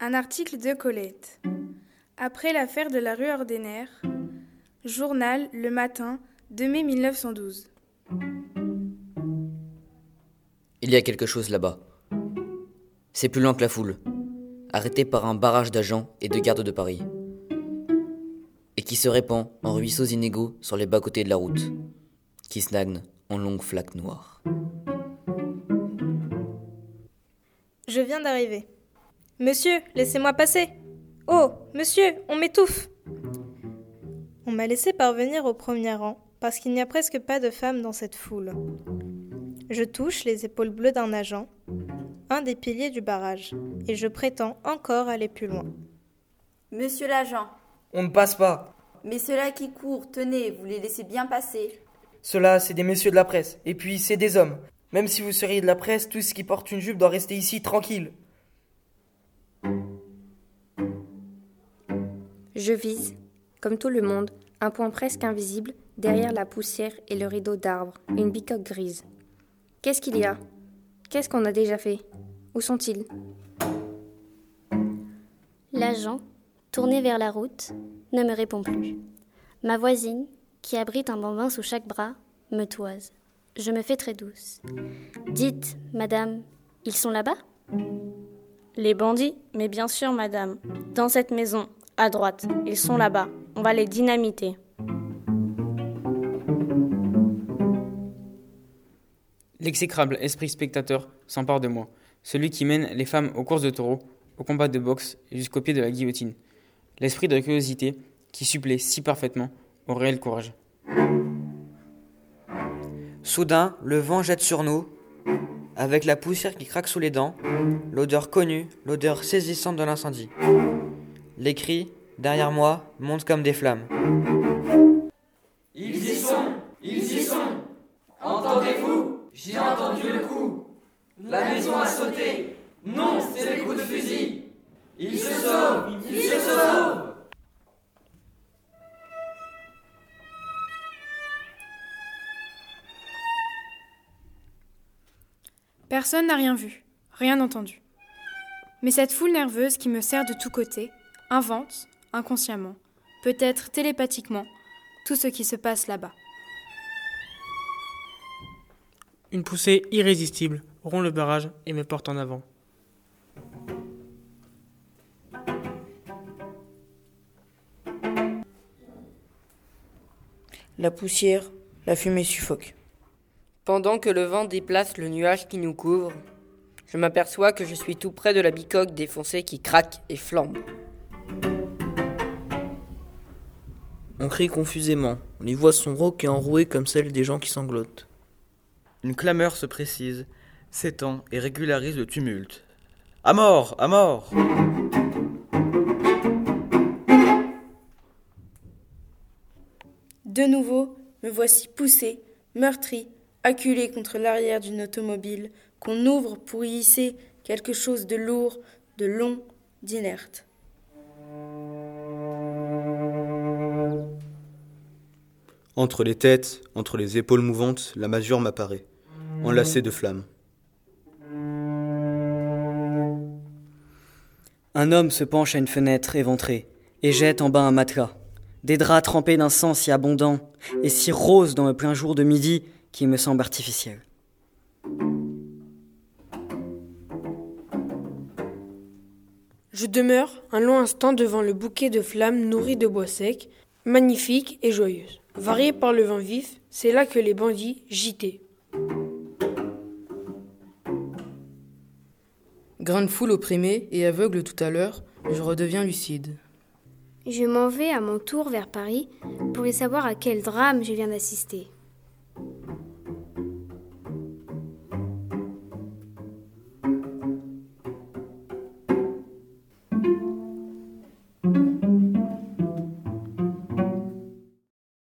Un article de Colette. Après l'affaire de la rue Ordinaire, journal Le Matin, 2 mai 1912. Il y a quelque chose là-bas. C'est plus lent que la foule, arrêté par un barrage d'agents et de gardes de Paris, et qui se répand en ruisseaux inégaux sur les bas-côtés de la route, qui stagnent en longues flaques noires. Je viens d'arriver. Monsieur, laissez-moi passer. Oh, monsieur, on m'étouffe. On m'a laissé parvenir au premier rang, parce qu'il n'y a presque pas de femmes dans cette foule. Je touche les épaules bleues d'un agent, un des piliers du barrage, et je prétends encore aller plus loin. Monsieur l'agent. On ne passe pas. Mais ceux-là qui courent, tenez, vous les laissez bien passer. Ceux-là, c'est des messieurs de la presse, et puis c'est des hommes. Même si vous seriez de la presse, tout ce qui porte une jupe doit rester ici tranquille. Je vise, comme tout le monde, un point presque invisible, derrière la poussière et le rideau d'arbres, une bicoque grise. Qu'est-ce qu'il y a ? Qu'est-ce qu'on a déjà fait ? Où sont-ils ? L'agent, tourné vers la route, ne me répond plus. Ma voisine, qui abrite un bambin sous chaque bras, me toise. Je me fais très douce. Dites, madame, ils sont là-bas ? Les bandits ? Mais bien sûr, madame. Dans cette maison, à droite, ils sont là-bas. On va les dynamiter. L'exécrable esprit spectateur s'empare de moi, celui qui mène les femmes aux courses de taureaux, aux combats de boxe et jusqu'au pied de la guillotine. L'esprit de curiosité qui supplée si parfaitement au réel courage. Soudain, le vent jette sur nous, avec la poussière qui craque sous les dents, l'odeur connue, l'odeur saisissante de l'incendie. Les cris, derrière moi, montent comme des flammes. Ils y sont! Ils y sont! Entendez-vous? J'ai entendu le coup! La maison a sauté! Non, c'est les coups de fusil! Ils se sauvent! Ils se sauvent! Personne n'a rien vu, rien entendu. Mais cette foule nerveuse qui me serre de tous côtés invente, inconsciemment, peut-être télépathiquement, tout ce qui se passe là-bas. Une poussée irrésistible rompt le barrage et me porte en avant. La poussière, la fumée suffoque. Pendant que le vent déplace le nuage qui nous couvre, je m'aperçois que je suis tout près de la bicoque défoncée qui craque et flambe. On crie confusément. Les voix sont rauques et enrouées comme celles des gens qui sanglotent. Une clameur se précise, s'étend et régularise le tumulte. À mort! À mort! De nouveau, me voici poussé, meurtri, acculé contre l'arrière d'une automobile qu'on ouvre pour y hisser quelque chose de lourd, de long, d'inerte. Entre les têtes, entre les épaules mouvantes, la masure m'apparaît, enlacée de flammes. Un homme se penche à une fenêtre éventrée et jette en bas un matelas. Des draps trempés d'un sang si abondant et si rose dans le plein jour de midi qui me semble artificiel. Je demeure un long instant devant le bouquet de flammes nourries de bois sec, magnifique et joyeuse. Variée par le vent vif, c'est là que les bandits gîtaient. Grain de foule opprimé et aveugle tout à l'heure, je redeviens lucide. Je m'en vais à mon tour vers Paris pour y savoir à quel drame je viens d'assister.